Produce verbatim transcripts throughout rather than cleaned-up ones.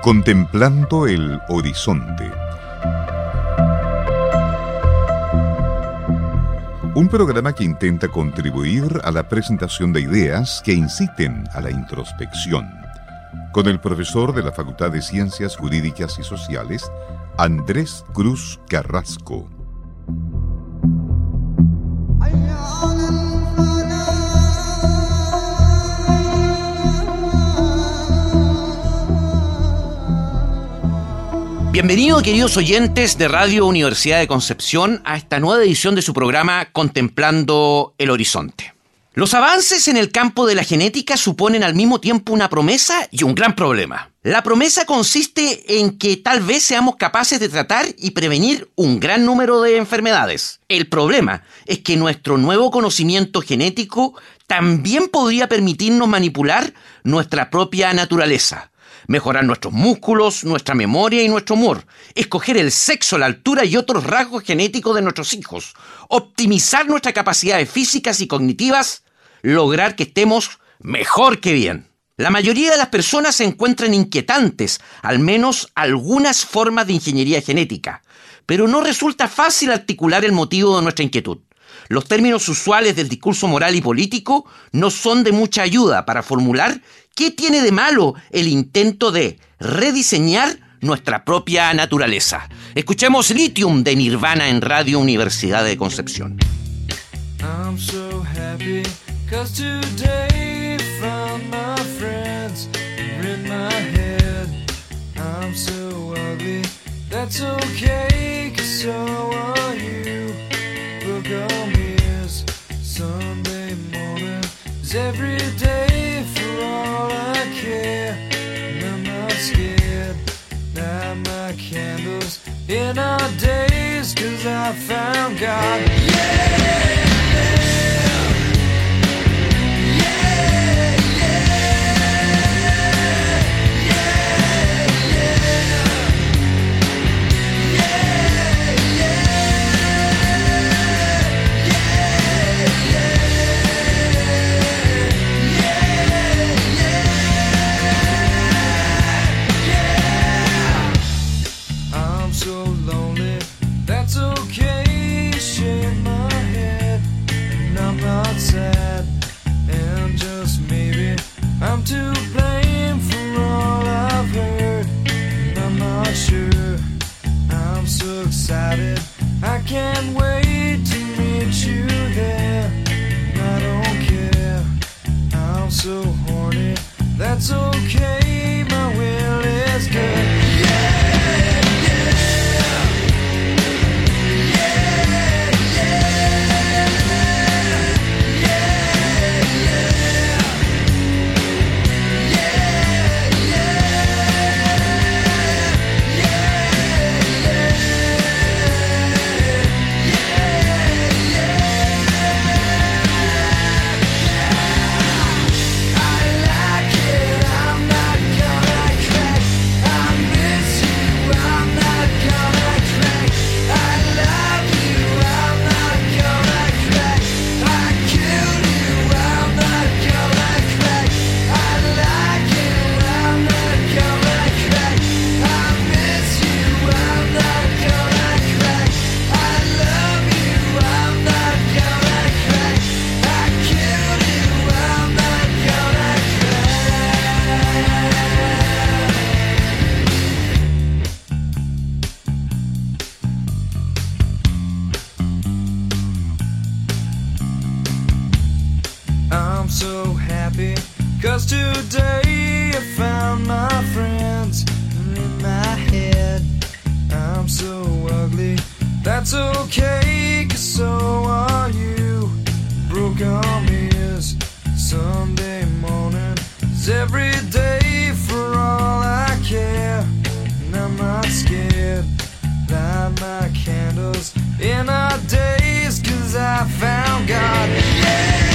Contemplando el horizonte. Un programa que intenta contribuir a la presentación de ideas que inciten a la introspección. Con el profesor de la Facultad de Ciencias Jurídicas y Sociales, Andrés Cruz Carrasco. Bienvenidos, queridos oyentes de Radio Universidad de Concepción, a esta nueva edición de su programa Contemplando el Horizonte. Los avances en el campo de la genética suponen al mismo tiempo una promesa y un gran problema. La promesa consiste en que tal vez seamos capaces de tratar y prevenir un gran número de enfermedades. El problema es que nuestro nuevo conocimiento genético también podría permitirnos manipular nuestra propia naturaleza. Mejorar nuestros músculos, nuestra memoria y nuestro humor, escoger el sexo, la altura y otros rasgos genéticos de nuestros hijos, optimizar nuestras capacidades físicas y cognitivas, lograr que estemos mejor que bien. La mayoría de las personas se encuentran inquietantes, al menos algunas formas de ingeniería genética, pero no resulta fácil articular el motivo de nuestra inquietud. Los términos usuales del discurso moral y político no son de mucha ayuda para formular qué tiene de malo el intento de rediseñar nuestra propia naturaleza. Escuchemos Lithium de Nirvana en Radio Universidad de Concepción. I'm so happy 'cause today found my friends in my head. I'm so ugly, that's okay 'cause so are you. Look on me as Sunday morning is every day for all I care. And I'm not scared, light my candles in our days 'cause I found God. Yeah! I can't wait to meet you there. I don't care, I'm so horny. That's okay, my will is good. Yeah, yeah. Yeah, yeah. Yeah, yeah. Yeah, I'm so happy 'cause today I found my friends in my head. I'm so ugly, that's okay 'cause so are you. Broke on me is Sunday morning is every day for all I care. And I'm not scared, light my candles in our days 'cause I found God. Yeah!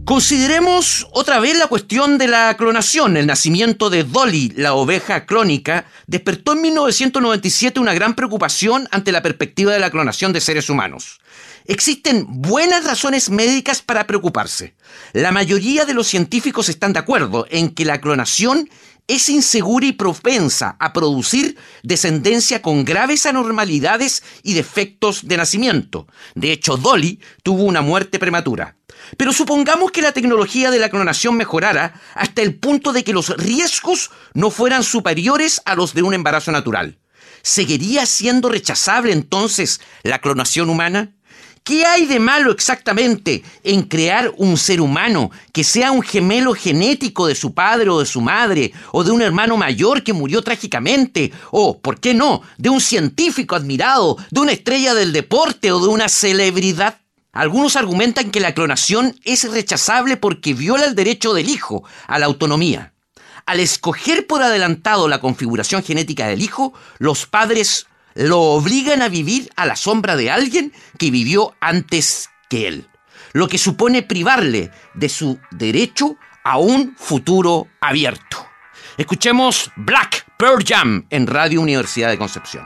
Consideremos otra vez la cuestión de la clonación. El nacimiento de Dolly, la oveja clónica, despertó en mil novecientos noventa y siete una gran preocupación ante la perspectiva de la clonación de seres humanos. Existen buenas razones médicas para preocuparse. La mayoría de los científicos están de acuerdo en que la clonación es insegura y propensa a producir descendencia con graves anormalidades y defectos de nacimiento. De hecho, Dolly tuvo una muerte prematura. Pero supongamos que la tecnología de la clonación mejorara hasta el punto de que los riesgos no fueran superiores a los de un embarazo natural. ¿Seguiría siendo rechazable entonces la clonación humana? ¿Qué hay de malo exactamente en crear un ser humano que sea un gemelo genético de su padre o de su madre, o de un hermano mayor que murió trágicamente, o, ¿por qué no?, de un científico admirado, de una estrella del deporte o de una celebridad? Algunos argumentan que la clonación es rechazable porque viola el derecho del hijo a la autonomía. Al escoger por adelantado la configuración genética del hijo, los padres lo obligan a vivir a la sombra de alguien que vivió antes que él, lo que supone privarle de su derecho a un futuro abierto. Escuchemos Black Pearl Jam en Radio Universidad de Concepción.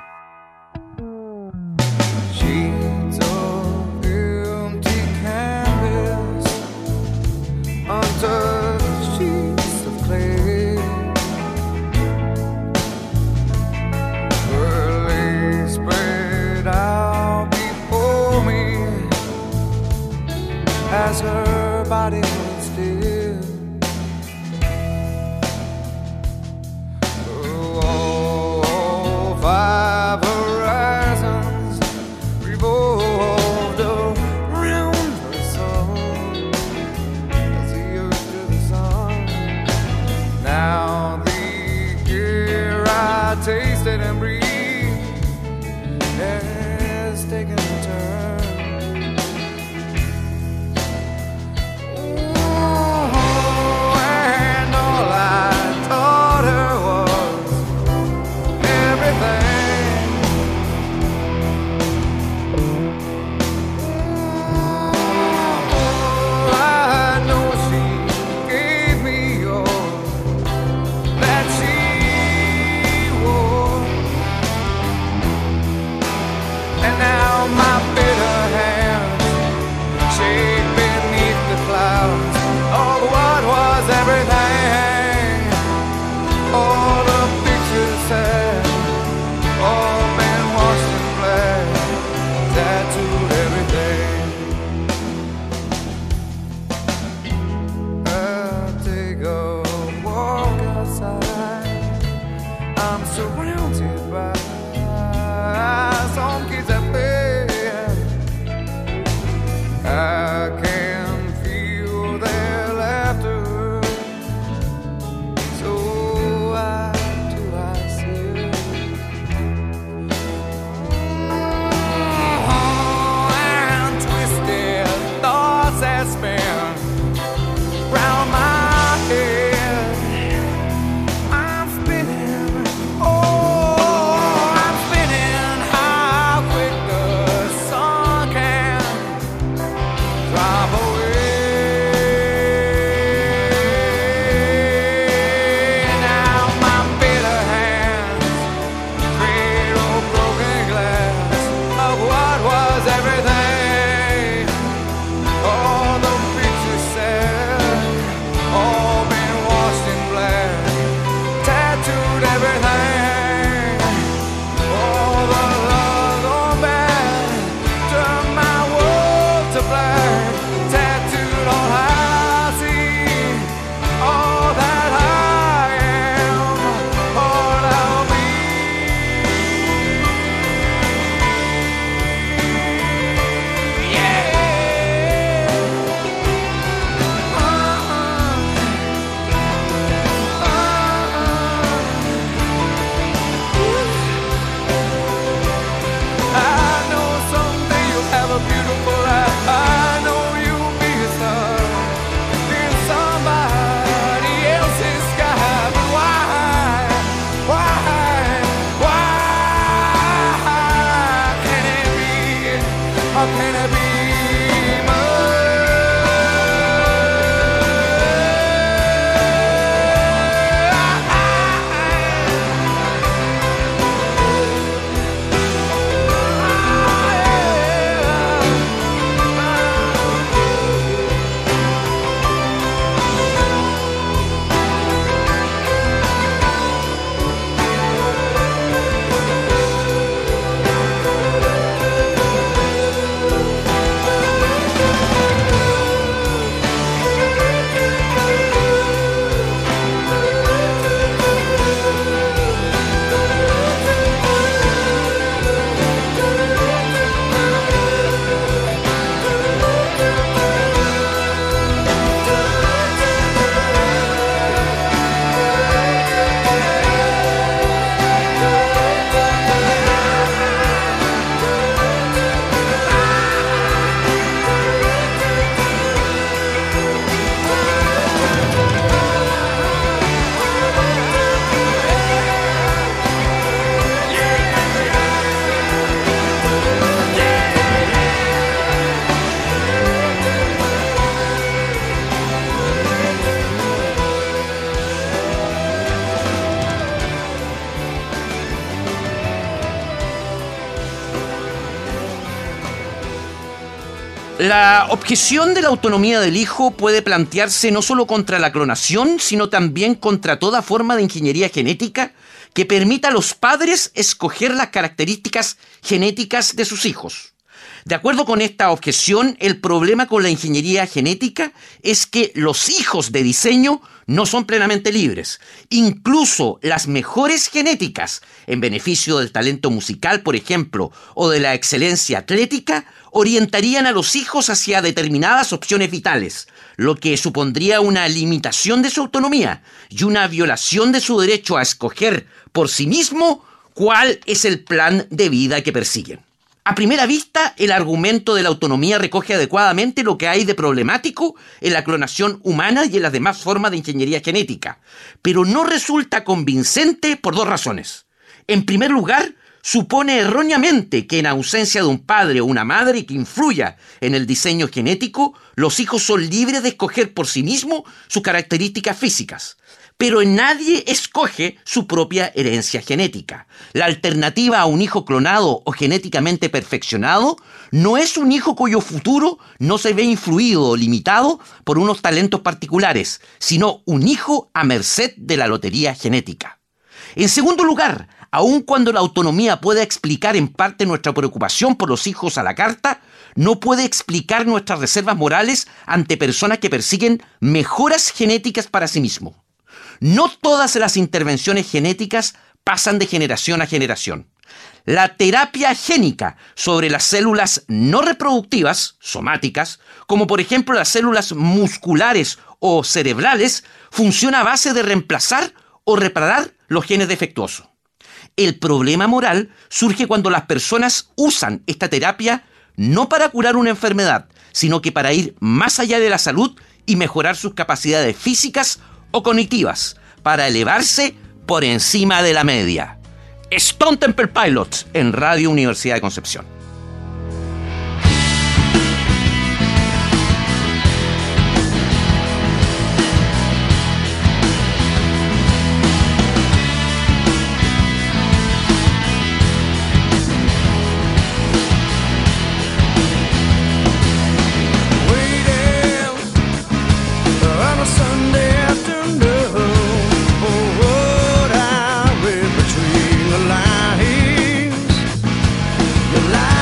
As her body was still, oh, five horizons revolved around her soul, as the earth to the sun. Now the air I tasted and breathed has taken a turn. Take La objeción de la autonomía del hijo puede plantearse no solo contra la clonación, sino también contra toda forma de ingeniería genética que permita a los padres escoger las características genéticas de sus hijos. De acuerdo con esta objeción, el problema con la ingeniería genética es que los hijos de diseño no son plenamente libres. Incluso las mejores genéticas, en beneficio del talento musical, por ejemplo, o de la excelencia atlética, orientarían a los hijos hacia determinadas opciones vitales, lo que supondría una limitación de su autonomía y una violación de su derecho a escoger por sí mismo cuál es el plan de vida que persiguen. A primera vista, el argumento de la autonomía recoge adecuadamente lo que hay de problemático en la clonación humana y en las demás formas de ingeniería genética, pero no resulta convincente por dos razones. En primer lugar, supone erróneamente que en ausencia de un padre o una madre que influya en el diseño genético, los hijos son libres de escoger por sí mismos sus características físicas. Pero nadie escoge su propia herencia genética. La alternativa a un hijo clonado o genéticamente perfeccionado no es un hijo cuyo futuro no se ve influido o limitado por unos talentos particulares, sino un hijo a merced de la lotería genética. En segundo lugar, aun cuando la autonomía pueda explicar en parte nuestra preocupación por los hijos a la carta, no puede explicar nuestras reservas morales ante personas que persiguen mejoras genéticas para sí mismos. No todas las intervenciones genéticas pasan de generación a generación. La terapia génica sobre las células no reproductivas, somáticas, como por ejemplo las células musculares o cerebrales, funciona a base de reemplazar o reparar los genes defectuosos. El problema moral surge cuando las personas usan esta terapia no para curar una enfermedad, sino que para ir más allá de la salud y mejorar sus capacidades físicas o cognitivas, para elevarse por encima de la media. Stone Temple Pilots en Radio Universidad de Concepción. Life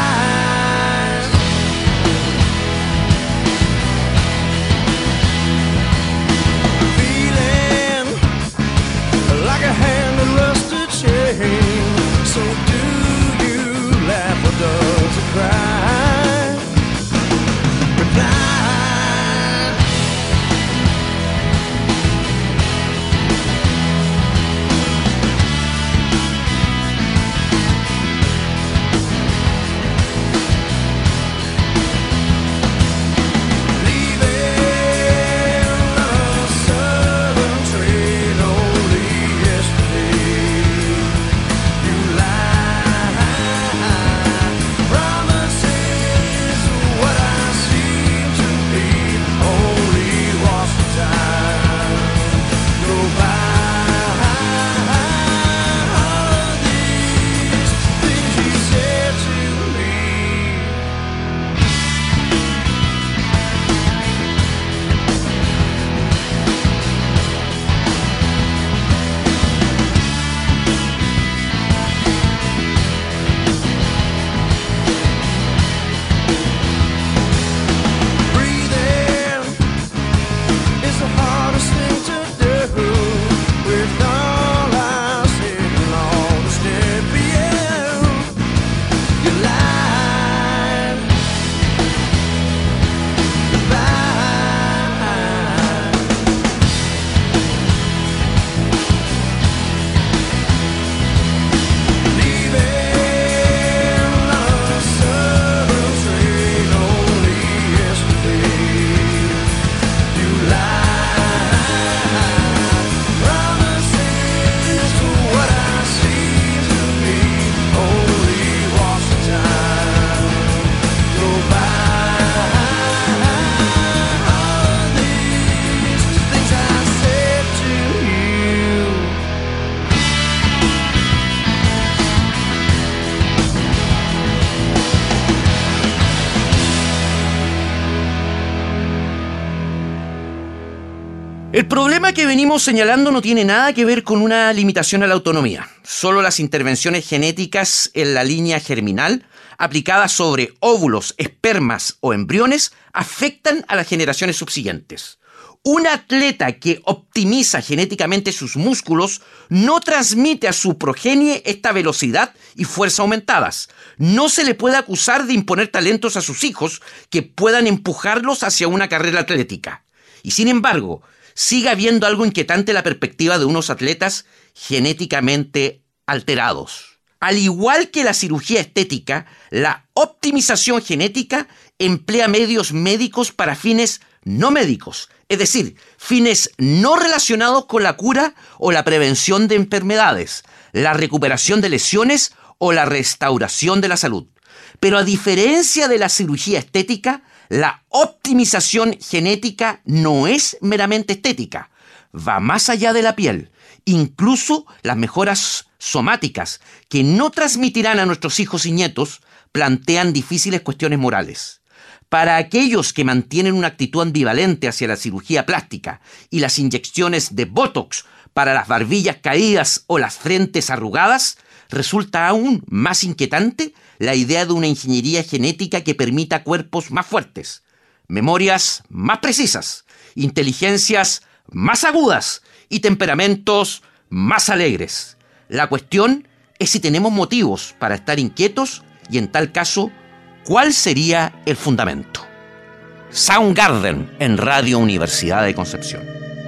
El problema que venimos señalando no tiene nada que ver con una limitación a la autonomía. Solo las intervenciones genéticas en la línea germinal, aplicadas sobre óvulos, espermas o embriones, afectan a las generaciones subsiguientes. Un atleta que optimiza genéticamente sus músculos no transmite a su progenie esta velocidad y fuerza aumentadas. No se le puede acusar de imponer talentos a sus hijos que puedan empujarlos hacia una carrera atlética. Y sin embargo, sigue habiendo algo inquietante en la perspectiva de unos atletas genéticamente alterados. Al igual que la cirugía estética, la optimización genética emplea medios médicos para fines no médicos, es decir, fines no relacionados con la cura o la prevención de enfermedades, la recuperación de lesiones o la restauración de la salud. Pero a diferencia de la cirugía estética, la optimización genética no es meramente estética, va más allá de la piel. Incluso las mejoras somáticas que no transmitirán a nuestros hijos y nietos plantean difíciles cuestiones morales. Para aquellos que mantienen una actitud ambivalente hacia la cirugía plástica y las inyecciones de Botox para las barbillas caídas o las frentes arrugadas, resulta aún más inquietante la idea de una ingeniería genética que permita cuerpos más fuertes, memorias más precisas, inteligencias más agudas y temperamentos más alegres. La cuestión es si tenemos motivos para estar inquietos y, en tal caso, ¿cuál sería el fundamento? Soundgarden en Radio Universidad de Concepción.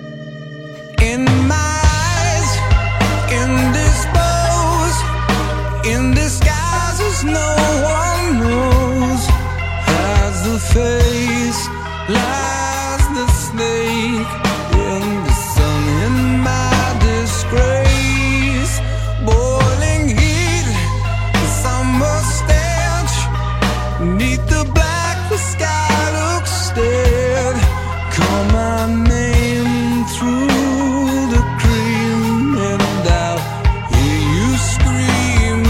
In my eyes, indisposed, in disguises no one knows. As the face lies the snake in the sun, in my disgrace, boiling heat, the summer stench, neath the black the sky looks dead. Call my name through the cream and I'll hear you scream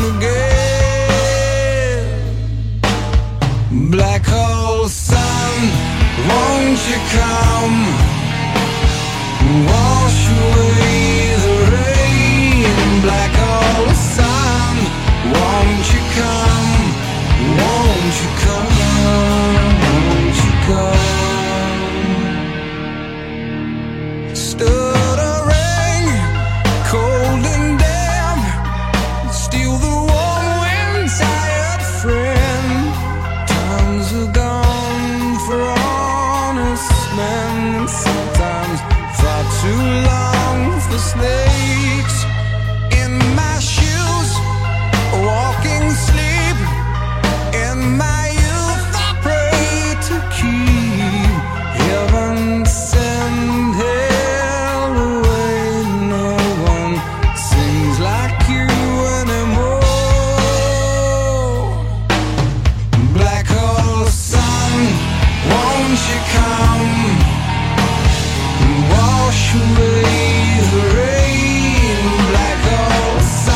again. Black hole sun, won't you come, wash away the rain. Black hole sun, won't you come, won't you come, won't you come. Stuttering, cold and damp, steal the warm wind, tired friend. Times are gone for honest men, sometimes far too long for snakes. In my shoes, walking sleep, in my youth I pray to keep heaven send hell away. No one sings like you anymore. Black hole sun, won't you come, wash away the rain. Black hole sun,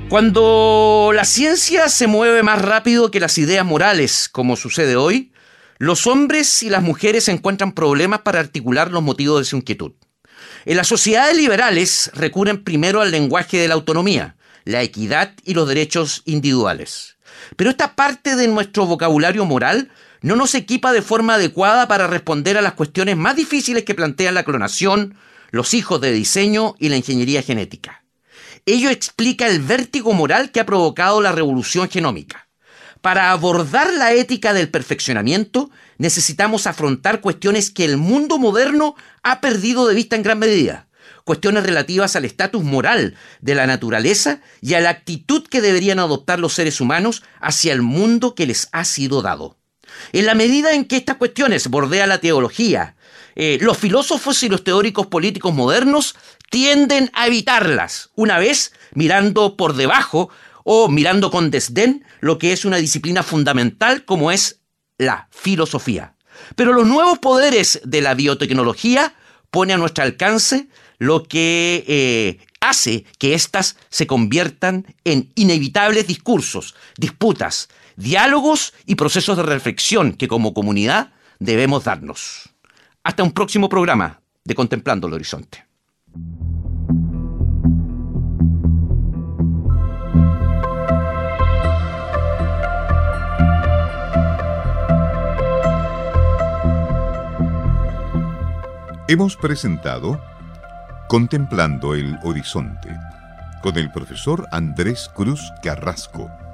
Cuando la ciencia se mueve más rápido que las ideas morales, como sucede hoy, los hombres y las mujeres encuentran problemas para articular los motivos de su inquietud. En las sociedades liberales recurren primero al lenguaje de la autonomía, la equidad y los derechos individuales. Pero esta parte de nuestro vocabulario moral no nos equipa de forma adecuada para responder a las cuestiones más difíciles que plantean la clonación, los hijos de diseño y la ingeniería genética. Ello explica el vértigo moral que ha provocado la revolución genómica. Para abordar la ética del perfeccionamiento, necesitamos afrontar cuestiones que el mundo moderno ha perdido de vista en gran medida. Cuestiones relativas al estatus moral de la naturaleza y a la actitud que deberían adoptar los seres humanos hacia el mundo que les ha sido dado. En la medida en que estas cuestiones bordean la teología, eh, los filósofos y los teóricos políticos modernos tienden a evitarlas, una vez mirando por debajo o mirando con desdén lo que es una disciplina fundamental como es la filosofía. Pero los nuevos poderes de la biotecnología ponen a nuestro alcance lo que eh, hace que éstas se conviertan en inevitables discursos, disputas, diálogos y procesos de reflexión que como comunidad debemos darnos. Hasta un próximo programa de Contemplando el Horizonte. Hemos presentado Contemplando el Horizonte con el profesor Andrés Cruz Carrasco.